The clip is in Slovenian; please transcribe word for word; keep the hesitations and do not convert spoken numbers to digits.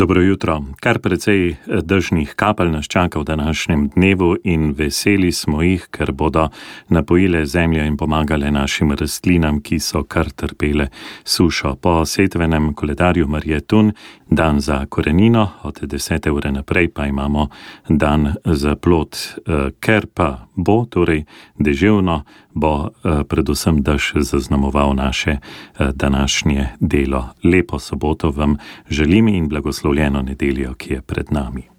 Dobro jutro. Kar precej dežnih kapelj nas čaka v današnjem dnevu in veseli smo jih, ker bodo napojile zemljo in pomagale našim rastlinam, ki so kar trpele sušo. Po setvenem koledarju Marjetun, dan za korenino, od desete ure naprej pa imamo dan za plod. Ker pa bo, torej deževno, bo predvsem dež zaznamoval naše današnje delo. Lepo soboto vam želim in blagoslovljeno nedeljo, ki je pred nami.